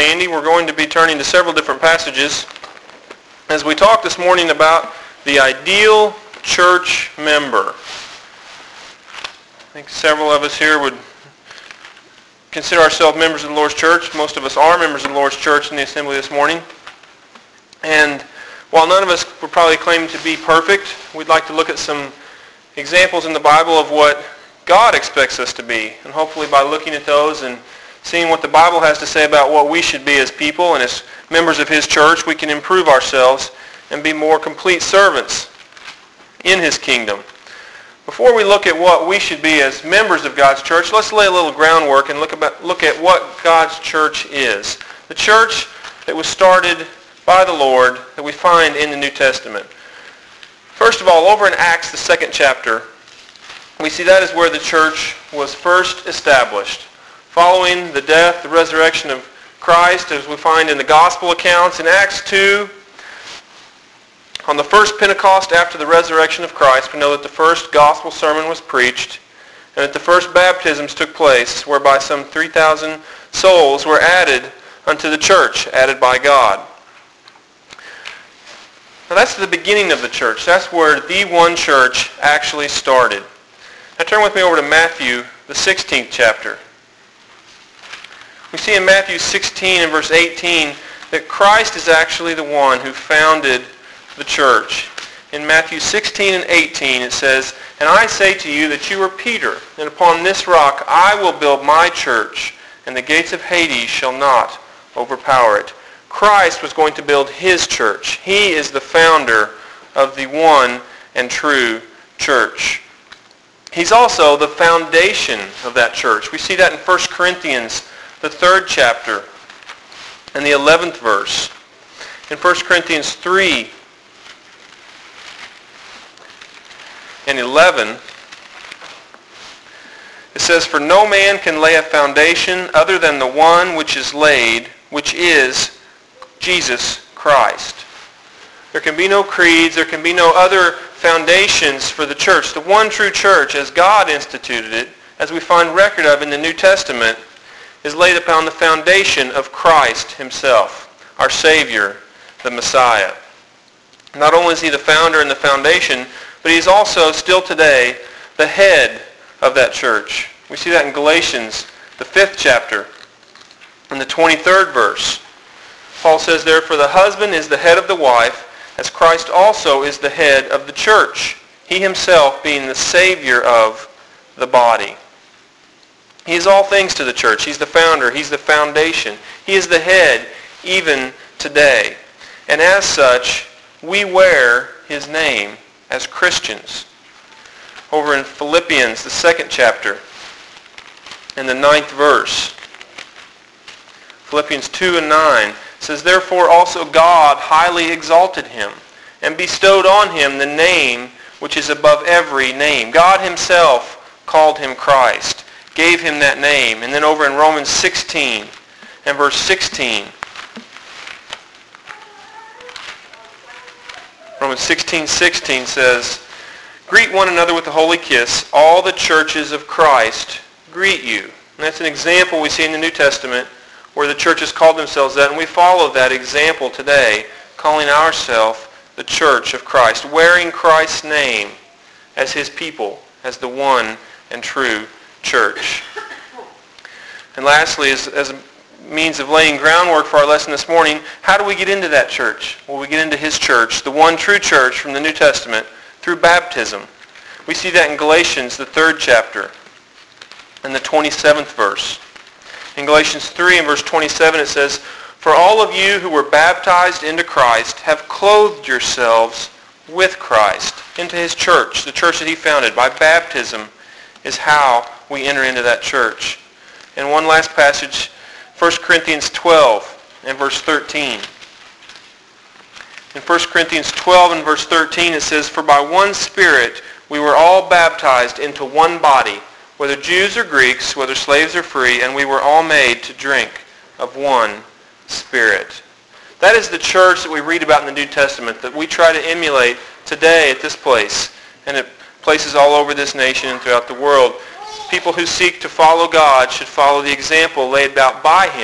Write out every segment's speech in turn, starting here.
handy, we're going to be turning to several different passages as we talk this morning about the ideal church member. I think several of us here would consider ourselves members of the Lord's church. Most of us are members of the Lord's church in the assembly this morning. And while none of us would probably claim to be perfect, we'd like to look at some examples in the Bible of what God expects us to be. And hopefully by looking at those and seeing what the Bible has to say about what we should be as people and as members of His church, we can improve ourselves and be more complete servants in His kingdom. Before we look at what we should be as members of God's church, let's lay a little groundwork and look at what God's church is. The church that was started by the Lord that we find in the New Testament. First of all, over in Acts, the 2nd chapter, we see that is where the church was first established. Following the death, the resurrection of Christ, as we find in the gospel accounts, in Acts 2, on the first Pentecost after the resurrection of Christ, we know that the first gospel sermon was preached and that the first baptisms took place, whereby some 3,000 souls were added unto the church, added by God. Now that's the beginning of the church. That's where the one church actually started. Now turn with me over to Matthew, the 16th chapter. We see in Matthew 16 and verse 18 that Christ is actually the one who founded the church. In Matthew 16 and 18 it says, "And I say to you that you are Peter, and upon this rock I will build my church, and the gates of Hades shall not overpower it." Christ was going to build His church. He is the founder of the one and true church. He's also the foundation of that church. We see that in 1 Corinthians, the 3rd chapter, and the 11th verse. In 1 Corinthians 3 and 11, it says, "For no man can lay a foundation other than the one which is laid, which is Jesus Christ." There can be no creeds, there can be no other foundations for the church. The one true church, as God instituted it, as we find record of in the New Testament, is laid upon the foundation of Christ Himself, our Savior, the Messiah. Not only is He the founder and the foundation, but He is also still today the head of that church. We see that in Galatians, the 5th chapter, in the 23rd verse. Paul says, "Therefore the husband is the head of the wife, as Christ also is the head of the church, He Himself being the Savior of the body." He is all things to the church. He's the founder. He's the foundation. He is the head even today. And as such, we wear His name as Christians. Over in Philippians, the 2nd chapter, and the 9th verse. Philippians 2 and 9 says, "Therefore also God highly exalted Him, and bestowed on Him the name which is above every name." God Himself called Him Christ, gave Him that name. And then over in Romans 16 and verse 16, Romans 16:16 says, "Greet one another with a holy kiss. All the churches of Christ greet you." And that's an example we see in the New Testament where the churches called themselves that, and we follow that example today, calling ourselves the church of Christ, wearing Christ's name as His people, as the one and true church. And lastly, as a means of laying groundwork for our lesson this morning, how do we get into that church? Well, we get into His church, the one true church from the New Testament, through baptism. We see that in Galatians, the 3rd chapter, and the 27th verse. In Galatians 3 and verse 27 it says, "For all of you who were baptized into Christ have clothed yourselves with Christ," into His church, the church that He founded. By baptism is how we enter into that church. And one last passage, 1 Corinthians 12 and verse 13. In 1 Corinthians 12 and verse 13 it says, "For by one Spirit we were all baptized into one body, whether Jews or Greeks, whether slaves or free, and we were all made to drink of one Spirit." That is the church that we read about in the New Testament that we try to emulate today at this place and at places all over this nation and throughout the world. People who seek to follow God should follow the example laid out by Him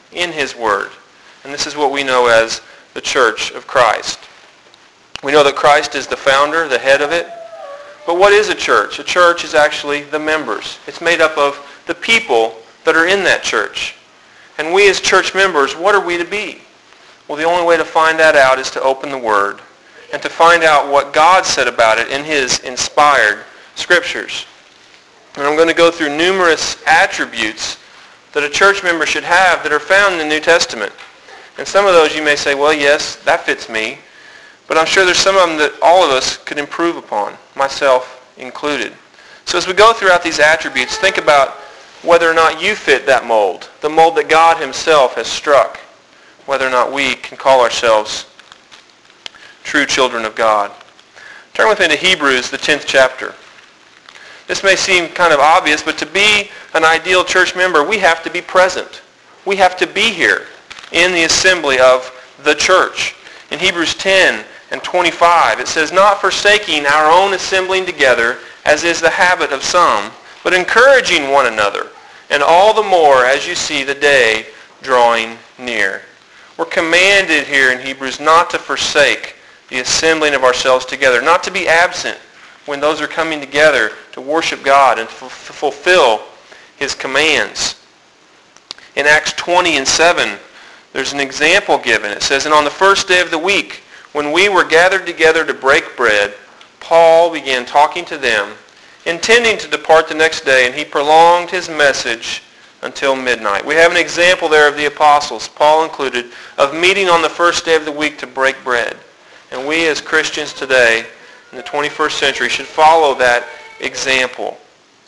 in his word. And this is what we know as the church of Christ. We know that Christ is the founder, the head of it. But what is a church? A church is actually the members. It's made up of the people that are in that church. And we as church members, what are we to be? Well, the only way to find that out is to open the Word and to find out what God said about it in his inspired Scriptures. And I'm going to go through numerous attributes that a church member should have that are found in the New Testament. And some of those you may say, well, yes, that fits me. But I'm sure there's some of them that all of us could improve upon, myself included. So as we go throughout these attributes, think about whether or not you fit that mold, the mold that God himself has struck, whether or not we can call ourselves true children of God. Turn with me to Hebrews, the 10th chapter. This may seem kind of obvious, but to be an ideal church member, we have to be present. We have to be here in the assembly of the church. In Hebrews 10 and 25, it says, not forsaking our own assembling together, as is the habit of some, but encouraging one another, and all the more as you see the day drawing near. We're commanded here in Hebrews not to forsake the assembling of ourselves together, not to be absent when those are coming together to worship God and to fulfill his commands. In Acts 20 and 7, there's an example given. It says, and on the first day of the week, when we were gathered together to break bread, Paul began talking to them, intending to depart the next day, and he prolonged his message until midnight. We have an example there of the apostles, Paul included, of meeting on the first day of the week to break bread. And we as Christians today, in the 21st century, should follow that example.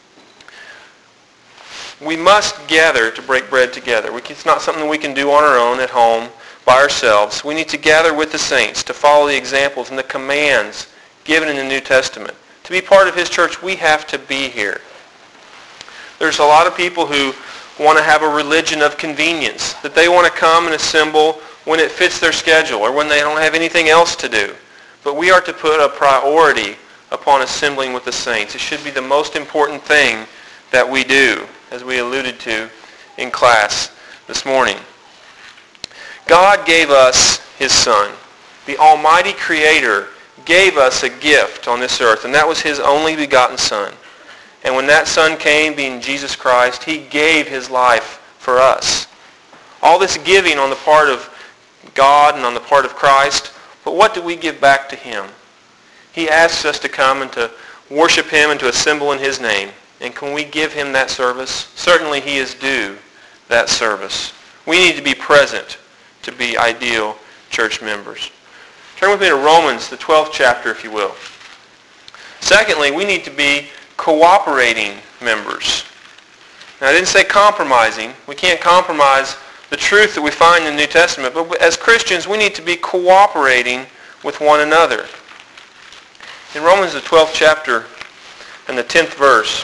We must gather to break bread together. It's not something we can do on our own at home by ourselves. We need to gather with the saints to follow the examples and the commands given in the New Testament. To be part of his church, we have to be here. There's a lot of people who want to have a religion of convenience, that they want to come and assemble when it fits their schedule or when they don't have anything else to do. But we are to put a priority upon assembling with the saints. It should be the most important thing that we do, as we alluded to in class this morning. God gave us his Son. The Almighty Creator gave us a gift on this earth, and that was his only begotten Son. And when that Son came, being Jesus Christ, he gave his life for us. All this giving on the part of God and on the part of Christ, but what do we give back to him? He asks us to come and to worship him and to assemble in his name. And can we give him that service? Certainly he is due that service. We need to be present to be ideal church members. Turn with me to Romans, the 12th chapter, if you will. Secondly, we need to be cooperating members. Now, I didn't say compromising. We can't compromise the truth that we find in the New Testament, but as Christians, we need to be cooperating with one another. In Romans, the 12th chapter and the 10th verse,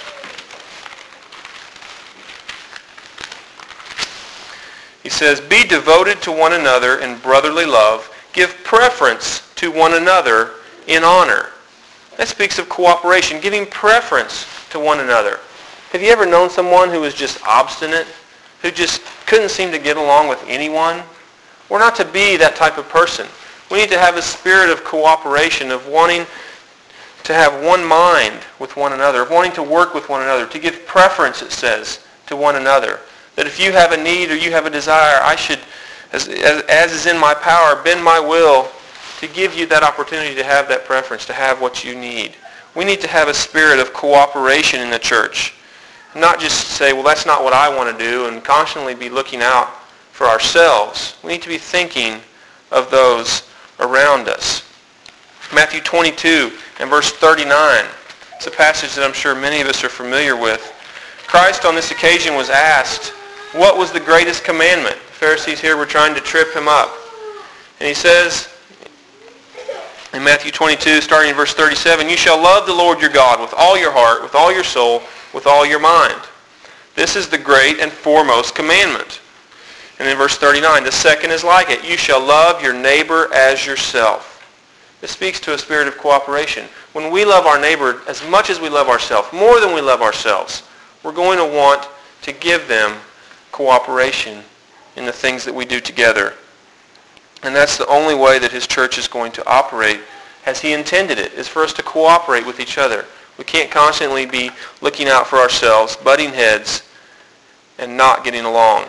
he says, be devoted to one another in brotherly love. Give preference to one another in honor. That speaks of cooperation, giving preference to one another. Have you ever known someone who was just obstinate, who just couldn't seem to get along with anyone? We're not to be that type of person. We need to have a spirit of cooperation, of wanting to have one mind with one another, of wanting to work with one another, to give preference, it says, to one another. That if you have a need or you have a desire, I should, as is in my power, bend my will to give you that opportunity to have that preference, to have what you need. We need to have a spirit of cooperation in the church. Not just say, well, that's not what I want to do, and constantly be looking out for ourselves. We need to be thinking of those around us. Matthew 22 and verse 39. It's a passage that I'm sure many of us are familiar with. Christ on this occasion was asked, what was the greatest commandment? The Pharisees here were trying to trip him up. And he says in Matthew 22, starting in verse 37, you shall love the Lord your God with all your heart, with all your soul, with all your mind. This is the great and foremost commandment. And in verse 39, the second is like it. You shall love your neighbor as yourself. This speaks to a spirit of cooperation. When we love our neighbor as much as we love ourselves, more than we love ourselves, we're going to want to give them cooperation in the things that we do together. And that's the only way that his church is going to operate as he intended it, is for us to cooperate with each other. We can't constantly be looking out for ourselves, butting heads, and not getting along.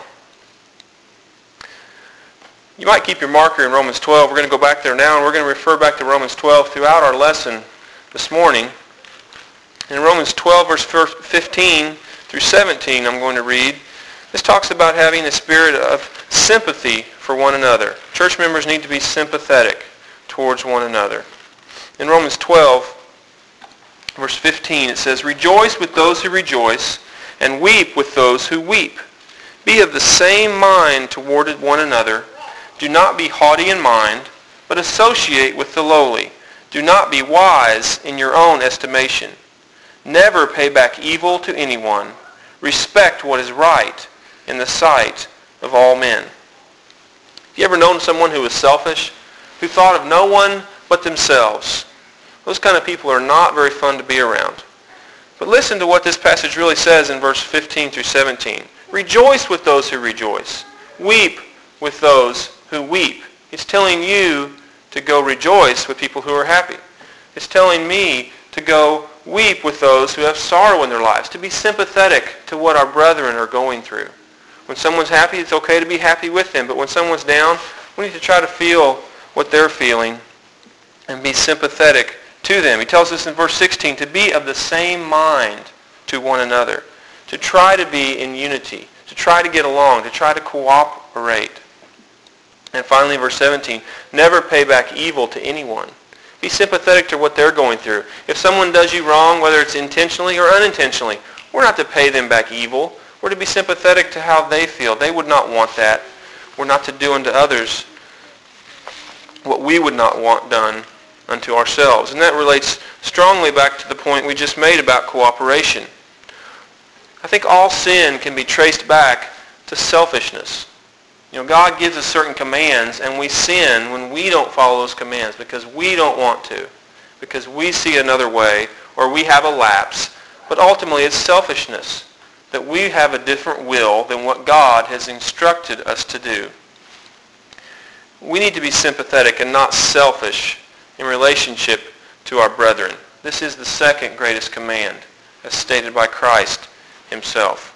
You might keep your marker in Romans 12. We're going to go back there now, and we're going to refer back to Romans 12 throughout our lesson this morning. In Romans 12, verse 15 through 17, I'm going to read. This talks about having a spirit of sympathy for one another. Church members need to be sympathetic towards one another. In Romans 12, verse 15, it says, "Rejoice with those who rejoice, and weep with those who weep. Be of the same mind toward one another. Do not be haughty in mind, but associate with the lowly. Do not be wise in your own estimation. Never pay back evil to anyone. Respect what is right in the sight of all men." Have you ever known someone who was selfish, who thought of no one but themselves? Those kind of people are not very fun to be around. But listen to what this passage really says in verse 15 through 17. "Rejoice with those who rejoice. Weep with those who weep." It's telling you to go rejoice with people who are happy. It's telling me to go weep with those who have sorrow in their lives, to be sympathetic to what our brethren are going through. When someone's happy, it's okay to be happy with them, but when someone's down, we need to try to feel what they're feeling and be sympathetic to them. He tells us in verse 16 to be of the same mind to one another, to try to be in unity, to try to get along, to try to cooperate. And finally, verse 17, never pay back evil to anyone. Be sympathetic to what they're going through. If someone does you wrong, whether it's intentionally or unintentionally, we're not to pay them back evil. We're to be sympathetic to how they feel. They would not want that. We're not to do unto others what we would not want done unto ourselves. And that relates strongly back to the point we just made about cooperation. I think all sin can be traced back to selfishness. You know, God gives us certain commands, and we sin when we don't follow those commands because we don't want to, because we see another way, or we have a lapse. But ultimately, it's selfishness, that we have a different will than what God has instructed us to do. We need to be sympathetic and not selfish in relationship to our brethren. This is the second greatest command, as stated by Christ himself.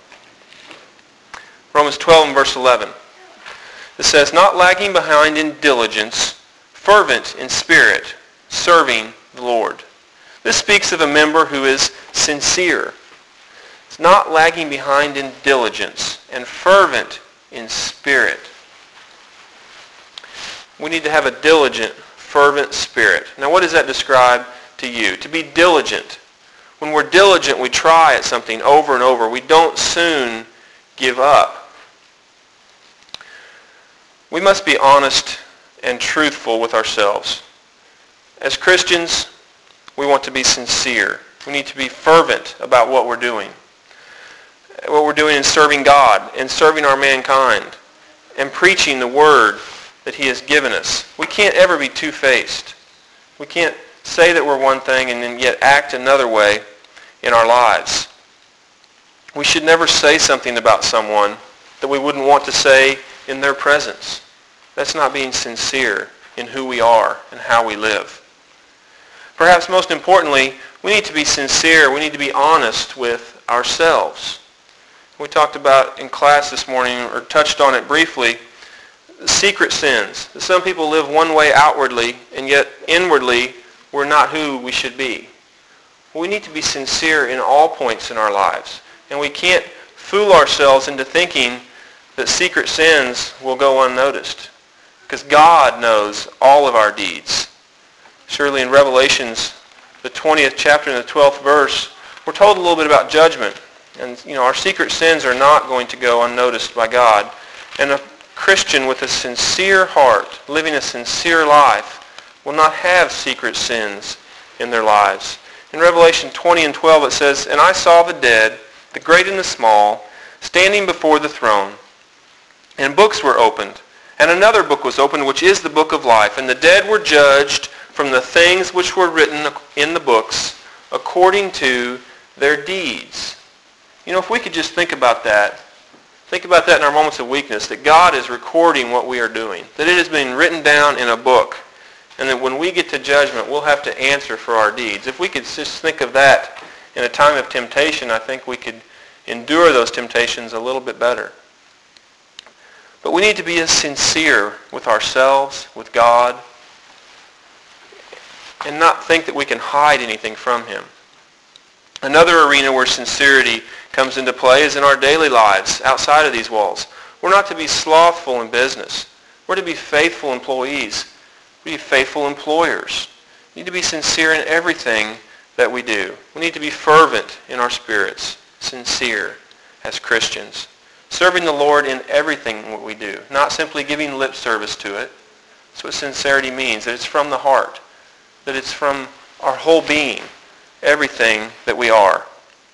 Romans 12 and verse 11. It says, "Not lagging behind in diligence, fervent in spirit, serving the Lord." This speaks of a member who is sincere. It's not lagging behind in diligence and fervent in spirit. We need to have a diligent, fervent spirit. Now, what does that describe to you? To be diligent. When we're diligent, we try at something over and over. We don't soon give up. We must be honest and truthful with ourselves. As Christians, we want to be sincere. We need to be fervent about what we're doing. What we're doing in serving God and serving our mankind and preaching the word that he has given us. We can't ever be two-faced. We can't say that we're one thing and then yet act another way in our lives. We should never say something about someone that we wouldn't want to say in their presence. That's not being sincere in who we are and how we live. Perhaps most importantly, we need to be sincere. We need to be honest with ourselves. We talked about in class this morning, or touched on it briefly, secret sins. Some people live one way outwardly, and yet inwardly we're not who we should be. We need to be sincere in all points in our lives. And we can't fool ourselves into thinking that secret sins will go unnoticed, because God knows all of our deeds. Surely in Revelations, the 20th chapter and the 12th verse, we're told a little bit about judgment. And, our secret sins are not going to go unnoticed by God. And a Christian with a sincere heart, living a sincere life, will not have secret sins in their lives. In Revelation 20 and 12 it says, "And I saw the dead, the great and the small, standing before the throne. And books were opened. And another book was opened, which is the book of life. And the dead were judged from the things which were written in the books according to their deeds." If we could just think about that Think about that in our moments of weakness, that God is recording what we are doing, that it has been written down in a book, and that when we get to judgment, we'll have to answer for our deeds. If we could just think of that in a time of temptation, I think we could endure those temptations a little bit better. But we need to be as sincere with ourselves, with God, and not think that we can hide anything from Him. Another arena where sincerity comes into play is in our daily lives outside of these walls. We're not to be slothful in business. We're to be faithful employees. We need to be faithful employers. We need to be sincere in everything that we do. We need to be fervent in our spirits, sincere as Christians, serving the Lord in everything what we do, not simply giving lip service to it. That's what sincerity means, that it's from the heart, that it's from our whole being, everything that we are.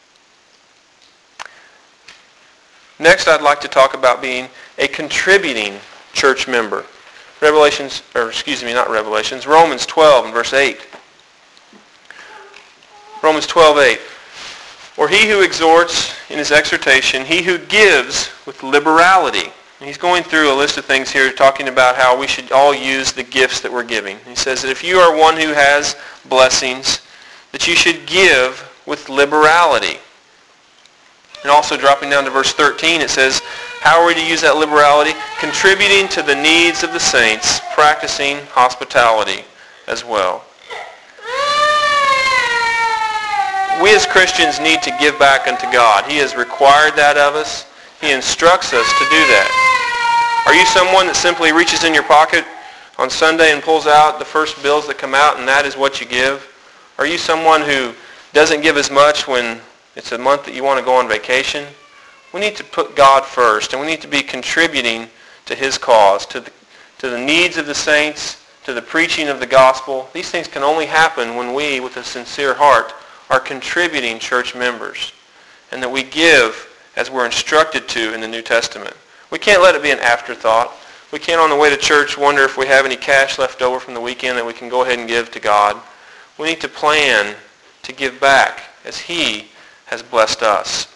Next, I'd like to talk about being a contributing church member. Romans 12 and verse 8. Romans 12:8. Or he who exhorts in his exhortation, he who gives with liberality. And he's going through a list of things here talking about how we should all use the gifts that we're giving. He says that if you are one who has blessings, that you should give with liberality. And also dropping down to verse 13, it says, how are we to use that liberality? Contributing to the needs of the saints, practicing hospitality as well. We as Christians need to give back unto God. He has required that of us. He instructs us to do that. Are you someone that simply reaches in your pocket on Sunday and pulls out the first bills that come out and that is what you give? Are you someone who doesn't give as much when it's a month that you want to go on vacation? We need to put God first, and we need to be contributing to His cause, to the needs of the saints, to the preaching of the gospel. These things can only happen when we, with a sincere heart, are contributing church members, and that we give as we're instructed to in the New Testament. We can't let it be an afterthought. We can't on the way to church wonder if we have any cash left over from the weekend that we can go ahead and give to God. We need to plan to give back as He has blessed us.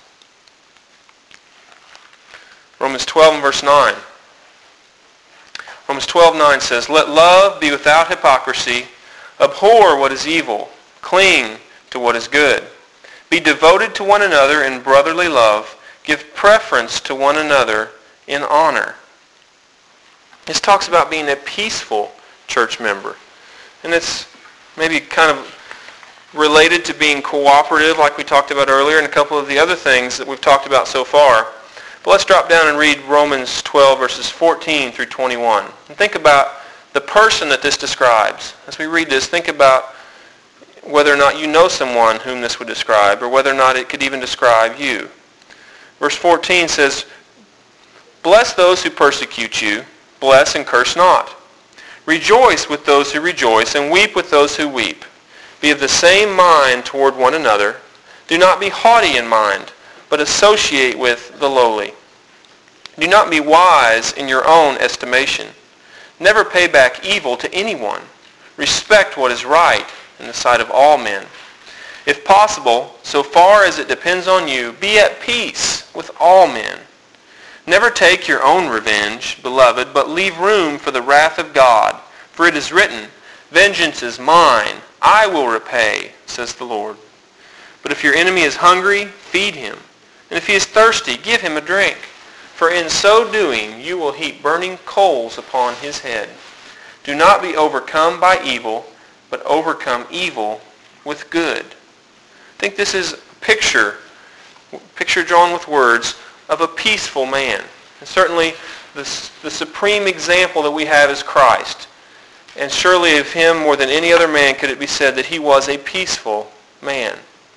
Romans 12 and verse 9. Romans 12:9 says, let love be without hypocrisy. Abhor what is evil. Cling to what is good. Be devoted to one another in brotherly love. Give preference to one another in honor. This talks about being a peaceful church member. And it's maybe kind of related to being cooperative like we talked about earlier and a couple of the other things that we've talked about so far. But let's drop down and read Romans 12 verses 14 through 21. And think about the person that this describes. As we read this, think about whether or not you know someone whom this would describe, or whether or not it could even describe you. Verse 14 says, bless those who persecute you, bless and curse not. Rejoice with those who rejoice, and weep with those who weep. Be of the same mind toward one another. Do not be haughty in mind, but associate with the lowly. Do not be wise in your own estimation. Never pay back evil to anyone. Respect what is right in the sight of all men. If possible, so far as it depends on you, be at peace with all men. Never take your own revenge, beloved, but leave room for the wrath of God. For it is written, vengeance is mine, I will repay, says the Lord. But if your enemy is hungry, feed him. And if he is thirsty, give him a drink. For in so doing, you will heap burning coals upon his head. Do not be overcome by evil, but overcome evil with good. I think this is a picture drawn with words of a peaceful man. And certainly the supreme example that we have is Christ. And surely of him more than any other man could it be said that he was a peaceful man.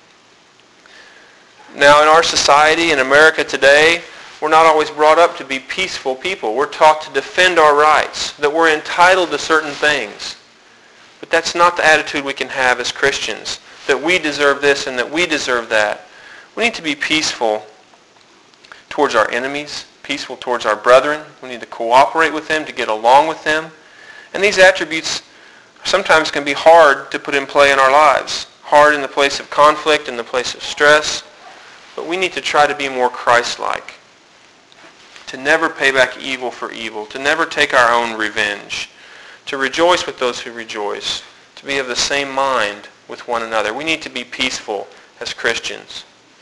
Now in our society, in America today, we're not always brought up to be peaceful people. We're taught to defend our rights, that we're entitled to certain things. But that's not the attitude we can have as Christians, that we deserve this and that we deserve that. We need to be peaceful towards our enemies, peaceful towards our brethren. We need to cooperate with them, to get along with them. And these attributes sometimes can be hard to put in play in our lives, hard in the place of conflict, in the place of stress. But we need to try to be more Christ-like. to never pay back evil for evil, to never take our own revenge, to rejoice with those who rejoice, to be of the same mind with one another. We need to be peaceful as Christians.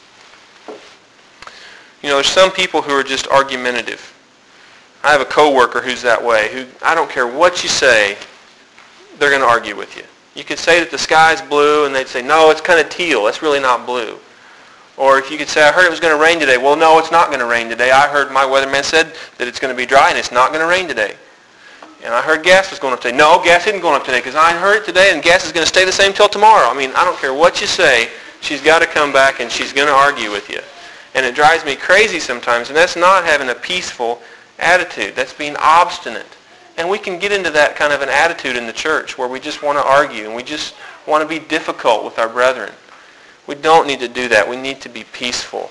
You know, there's some people who are just argumentative. I have a coworker who's that way, who I don't care what you say, they're going to argue with you. You could say that the sky's blue, and they'd say, no, it's kind of teal. It's really not blue. Or if you could say, I heard it was going to rain today. Well, no, it's not going to rain today. I heard my weatherman said that it's going to be dry, and it's not going to rain today. And I heard gas was going up today. No, gas isn't going up today, because I heard it today, and gas is going to stay the same till tomorrow. I mean, I don't care what you say. She's got to come back, and she's going to argue with you. And it drives me crazy sometimes, and that's not having a peaceful attitude. That's being obstinate. And we can get into that kind of an attitude in the church where we just want to argue and we just want to be difficult with our brethren. We don't need to do that. We need to be peaceful.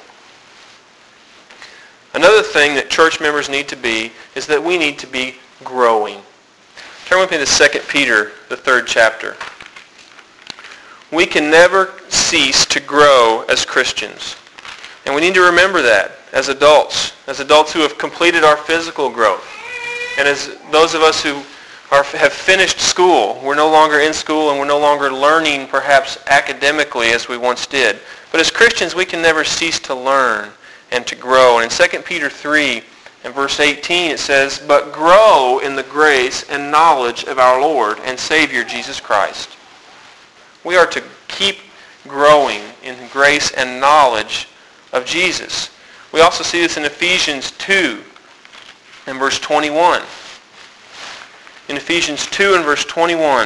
Another thing that church members need to be is that we need to be growing. Turn with me to 2 Peter, the 3rd chapter. We can never cease to grow as Christians. And we need to remember that as adults who have completed our physical growth. And as those of us who have finished school, we're no longer in school and we're no longer learning perhaps academically as we once did. But as Christians, we can never cease to learn and to grow. And in 2 Peter 3 and verse 18 it says, but grow in the grace and knowledge of our Lord and Savior Jesus Christ. We are to keep growing in grace and knowledge of Jesus. We also see this in Ephesians 2 and verse 21. In Ephesians 2 and verse 21,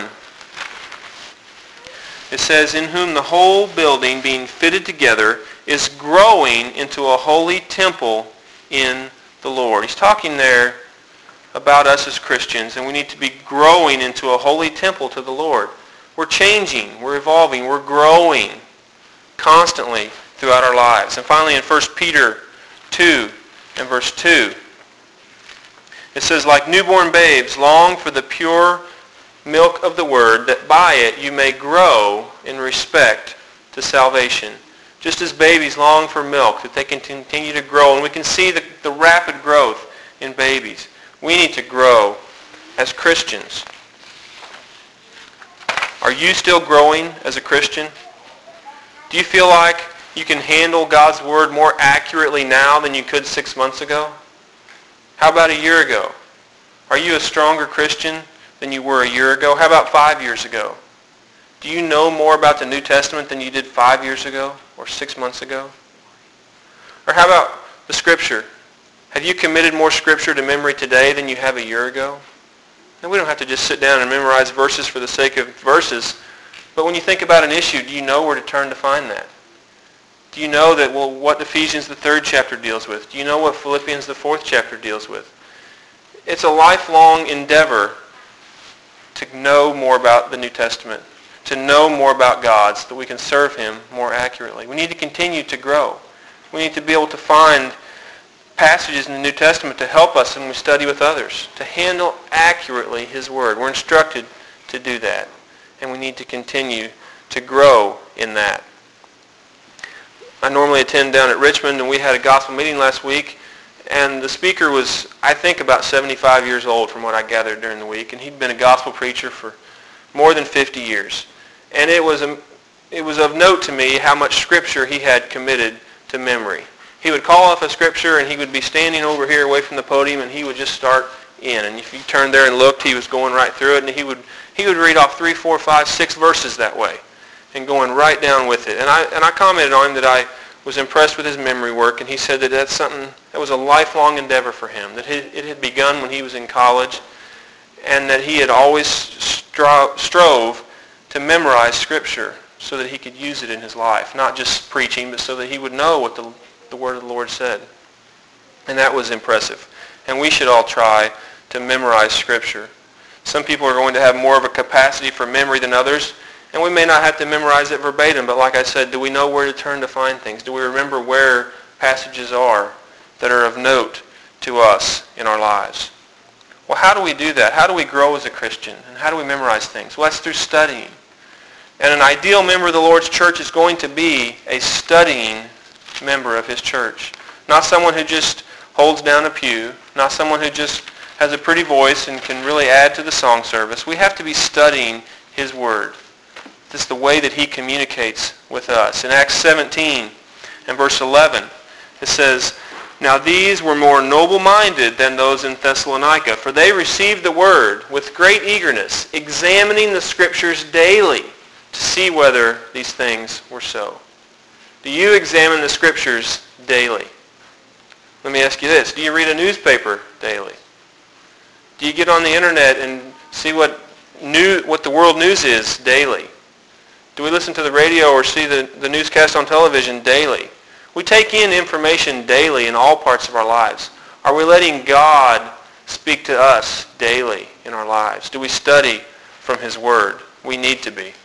it says, in whom the whole building being fitted together is growing into a holy temple in the Lord. He's talking there about us as Christians, and we need to be growing into a holy temple to the Lord. We're changing, we're evolving, we're growing constantly throughout our lives. And finally in 1 Peter 2 and verse 2, it says, like newborn babes, long for the pure milk of the word, that by it you may grow in respect to salvation. Just as babies long for milk, that they can continue to grow. And we can see the rapid growth in babies. We need to grow as Christians. Are you still growing as a Christian? Do you feel like you can handle God's word more accurately now than you could 6 months ago? How about a year ago? Are you a stronger Christian than you were a year ago? How about 5 years ago? Do you know more about the New Testament than you did 5 years ago or 6 months ago? Or how about the Scripture? Have you committed more Scripture to memory today than you have a year ago? And we don't have to just sit down and memorize verses for the sake of verses. But when you think about an issue, do you know where to turn to find that? Do you know that what Ephesians the 3rd chapter deals with? Do you know what Philippians the 4th chapter deals with? It's a lifelong endeavor to know more about the New Testament, to know more about God so that we can serve Him more accurately. We need to continue to grow. We need to be able to find passages in the New Testament to help us when we study with others, to handle accurately His Word. We're instructed to do that, and we need to continue to grow in that. I normally attend down at Richmond, and we had a gospel meeting last week, and the speaker was, I think, about 75 years old from what I gathered during the week, and he'd been a gospel preacher for more than 50 years. And it was of note to me how much Scripture he had committed to memory. He would call off a Scripture, and he would be standing over here away from the podium, and he would just start in. And if you turned there and looked, he was going right through it, and he would read off 3, 4, 5, 6 verses that way, and going right down with it. And I commented on him that I was impressed with his memory work, and he said that that's something that was a lifelong endeavor for him, that it had begun when he was in college, and that he had always strove to memorize Scripture so that he could use it in his life, not just preaching, but so that he would know what the Word of the Lord said. And that was impressive. And we should all try to memorize Scripture. Some people are going to have more of a capacity for memory than others, and we may not have to memorize it verbatim, but like I said, do we know where to turn to find things? Do we remember where passages are that are of note to us in our lives? Well, how do we do that? How do we grow as a Christian? And how do we memorize things? Well, that's through studying. And an ideal member of the Lord's church is going to be a studying member of His church. Not someone who just holds down a pew, not someone who just has a pretty voice and can really add to the song service. We have to be studying his word. This is the way that he communicates with us. In Acts 17 and verse 11, it says, "Now these were more noble-minded than those in Thessalonica, for they received the word with great eagerness, examining the Scriptures daily to see whether these things were so." Do you examine the Scriptures daily? Let me ask you this. Do you read a newspaper daily? Do you get on the internet and see what the world news is daily? Do we listen to the radio or see the newscast on television daily? We take in information daily in all parts of our lives. Are we letting God speak to us daily in our lives? Do we study from his word? We need to be.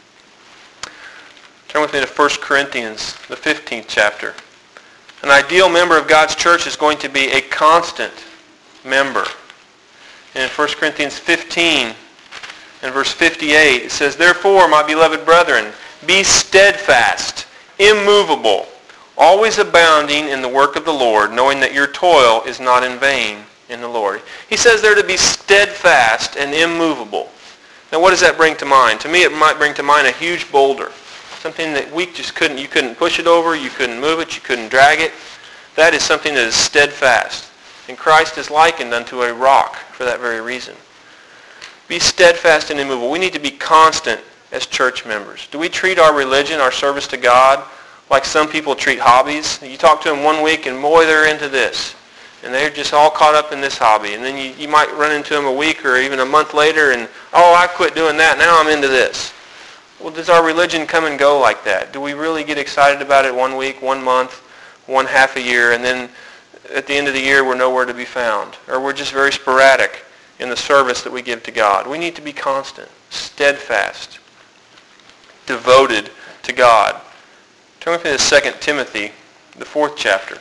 Turn with me to 1 Corinthians, the 15th chapter. An ideal member of God's church is going to be a constant member. And in 1 Corinthians 15 and verse 58, it says, "Therefore, my beloved brethren, be steadfast, immovable, always abounding in the work of the Lord, knowing that your toil is not in vain in the Lord." He says they're to be steadfast and immovable. Now what does that bring to mind? To me it might bring to mind a huge boulder. Something that you couldn't push it over, you couldn't move it, you couldn't drag it. That is something that is steadfast. And Christ is likened unto a rock for that very reason. Be steadfast and immovable. We need to be constant as church members. Do we treat our religion, our service to God, like some people treat hobbies? You talk to them one week and boy, they're into this. And they're just all caught up in this hobby. And then you might run into them a week or even a month later and, "Oh, I quit doing that. Now I'm into this." Well, does our religion come and go like that? Do we really get excited about it one week, 1 month, 1/2 a year, and then at the end of the year we're nowhere to be found? Or we're just very sporadic in the service that we give to God? We need to be constant, steadfast, devoted to God. Turn with me to 2 Timothy, the 4th chapter.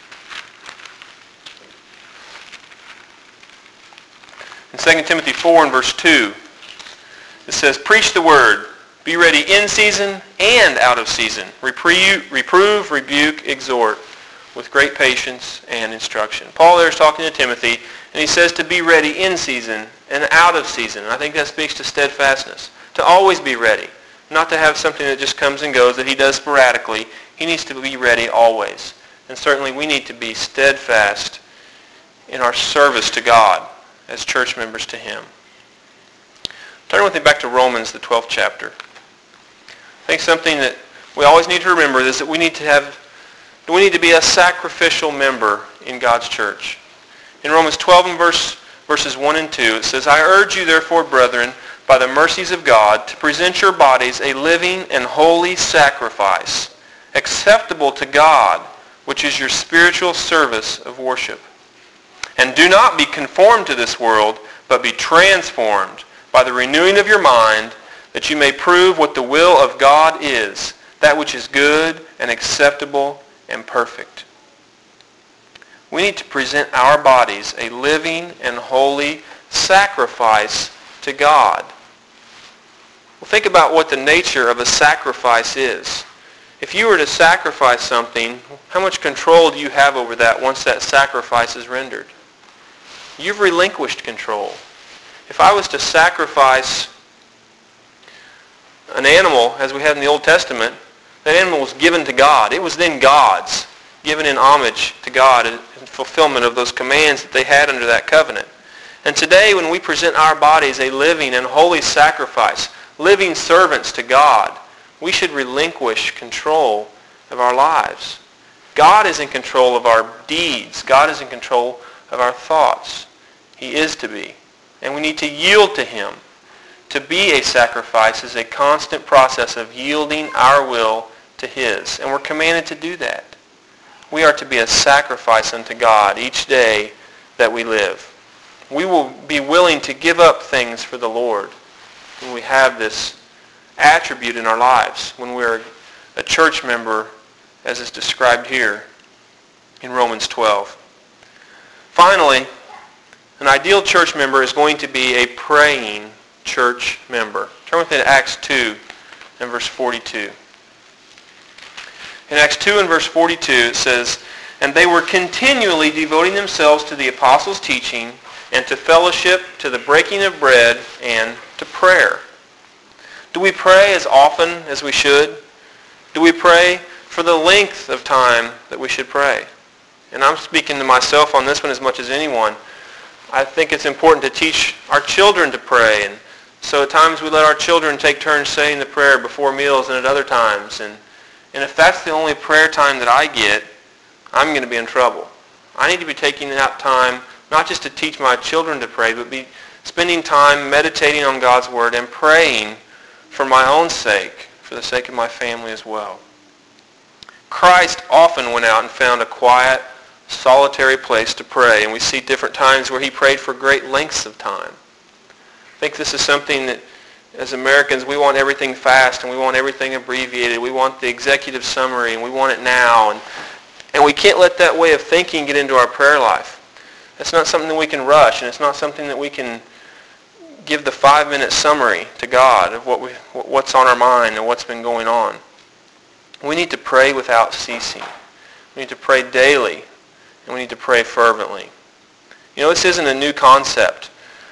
In 2 Timothy 4 and verse 2, it says, "Preach the word. Be ready in season and out of season. Reprove, rebuke, exhort with great patience and instruction." Paul there is talking to Timothy, and he says to be ready in season and out of season. And I think that speaks to steadfastness. To always be ready. Not to have something that just comes and goes that he does sporadically. He needs to be ready always. And certainly we need to be steadfast in our service to God as church members to him. Turn with me back to Romans, the 12th chapter. I think something that we always need to remember is that we need to be a sacrificial member in God's church. In Romans 12 and verses 1 and 2, it says, "I urge you therefore, brethren, by the mercies of God, to present your bodies a living and holy sacrifice, acceptable to God, which is your spiritual service of worship. And do not be conformed to this world, but be transformed by the renewing of your mind, that you may prove what the will of God is, that which is good and acceptable and perfect." We need to present our bodies a living and holy sacrifice to God. Well, think about what the nature of a sacrifice is. If you were to sacrifice something, how much control do you have over that once that sacrifice is rendered? You've relinquished control. If I was to sacrifice an animal, as we had in the Old Testament, that animal was given to God. It was then God's, given in homage to God in fulfillment of those commands that they had under that covenant. And today, when we present our bodies a living and holy sacrifice, living servants to God, we should relinquish control of our lives. God is in control of our deeds. God is in control of our thoughts. He is to be. And we need to yield to him. To be a sacrifice is a constant process of yielding our will to his. And we're commanded to do that. We are to be a sacrifice unto God each day that we live. We will be willing to give up things for the Lord when we have this attribute in our lives, when we're a church member, as is described here in Romans 12. Finally, an ideal church member is going to be a praying church member. Turn with me to Acts 2 and verse 42. In Acts 2 and verse 42 it says, And they were continually devoting themselves to the apostles' teaching and to fellowship, to the breaking of bread, and to prayer. Do we pray as often as we should? Do we pray for the length of time that we should pray? And I'm speaking to myself on this one as much as anyone. I think it's important to teach our children to pray. And so at times we let our children take turns saying the prayer before meals and at other times. And if that's the only prayer time that I get, I'm going to be in trouble. I need to be taking out time not just to teach my children to pray, but be spending time meditating on God's Word and praying for my own sake, for the sake of my family as well. Christ often went out and found a quiet, solitary place to pray, and we see different times where he prayed for great lengths of time. I think this is something that as Americans we want everything fast and we want everything abbreviated. We want the executive summary and we want it now. And we can't let that way of thinking get into our prayer life. It's not something that we can rush, and it's not something that we can give the 5-minute summary to God of what's on our mind and what's been going on. We need to pray without ceasing. We need to pray daily, and we need to pray fervently. You know, this isn't a new concept.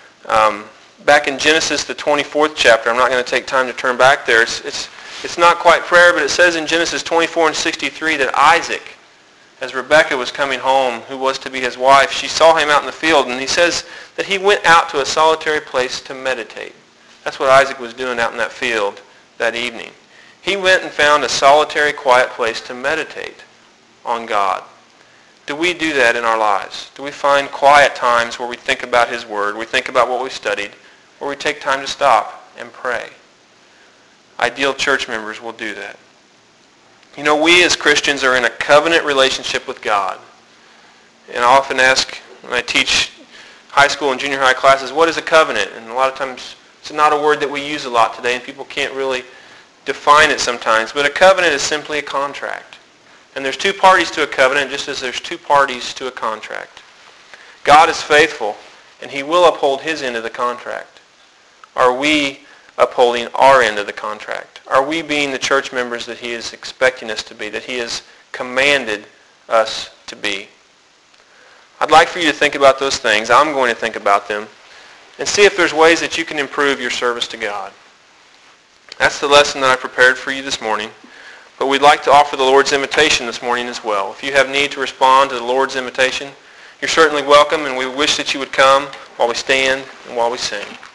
Back in Genesis, the 24th chapter, I'm not going to take time to turn back there. It's not quite prayer, but it says in Genesis 24:63 that Isaac, as Rebekah was coming home, who was to be his wife, she saw him out in the field, and he says that he went out to a solitary place to meditate. That's what Isaac was doing out in that field that evening. He went and found a solitary, quiet place to meditate on God. Do we do that in our lives? Do we find quiet times where we think about his Word, we think about what we studied, where we take time to stop and pray? Ideal church members will do that. You know, we as Christians are in a covenant relationship with God. And I often ask when I teach high school and junior high classes, what is a covenant? And a lot of times it's not a word that we use a lot today, and people can't really define it sometimes. But a covenant is simply a contract. And there's two parties to a covenant, just as there's two parties to a contract. God is faithful, and he will uphold his end of the contract. Are we upholding our end of the contract? Are we being the church members that he is expecting us to be, that he has commanded us to be? I'd like for you to think about those things. I'm going to think about them and see if there's ways that you can improve your service to God. That's the lesson that I prepared for you this morning. But we'd like to offer the Lord's invitation this morning as well. If you have need to respond to the Lord's invitation, you're certainly welcome, and we wish that you would come while we stand and while we sing.